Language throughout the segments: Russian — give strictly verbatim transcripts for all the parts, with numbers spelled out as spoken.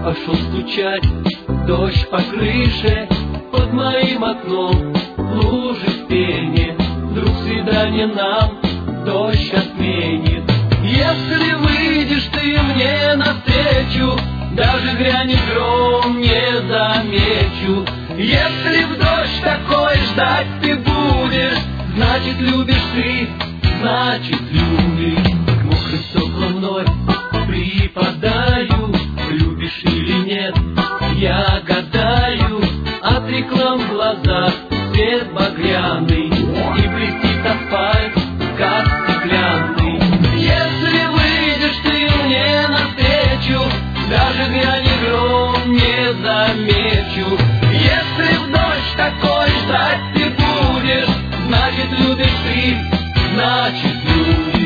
пошел стучать дождь по крыше, под моим окном лужи в пене. Вдруг свидание нам дождь отменит. Если выйдешь ты мне навстречу, даже грянет гром, не замечу. Если в дождь такой ждать ты будешь, значит любишь ты, значит любишь. К мокрым стеклам вновь припадаю, любишь или нет, я гадаю. От реклам в глазах свет багряный, и блестит асфальт, как стеклянный. Если выйдешь ты мне навстречу, даже грянет гром, не замечу. Если в дождь такой ждать ты будешь, значит любишь ты, значит любишь.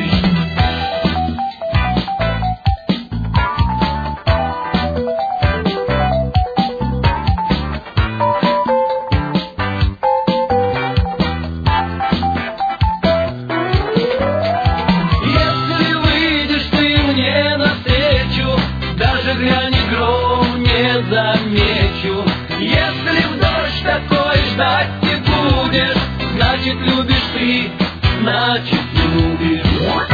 Если выйдешь ты мне навстречу, даже грянет гром, не замечу. Если в дождь такой ждать ты будешь, значит любишь ты, значит любишь.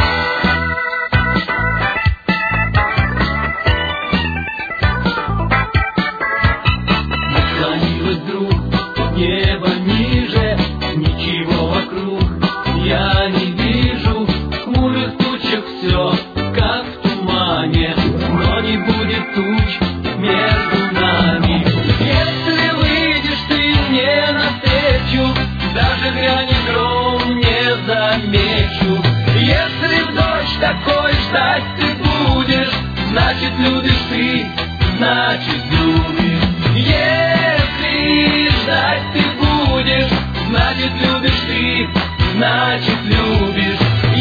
Наклонилось вдруг небо ниже, ничего вокруг я не вижу. В хмурых тучах все, как в тумане, но не будет туч между нами. Если выйдешь ты мне навстречу, даже грянет гром, не замечу. Если в дождь такой ждать ты будешь, значит любишь ты, значит любишь. Если ждать ты будешь, значит любишь ты, значит любишь.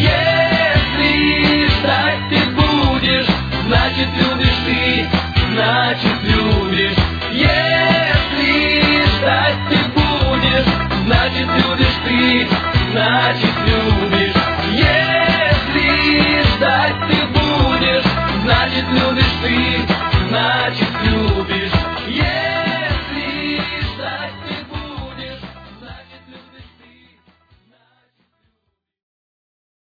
Если ждать ты будешь, значит любишь ты, значит любишь. Если ждать ты будешь, значит любишь ты, значит любишь. Если ждать ты будешь, значит любишь ты, значит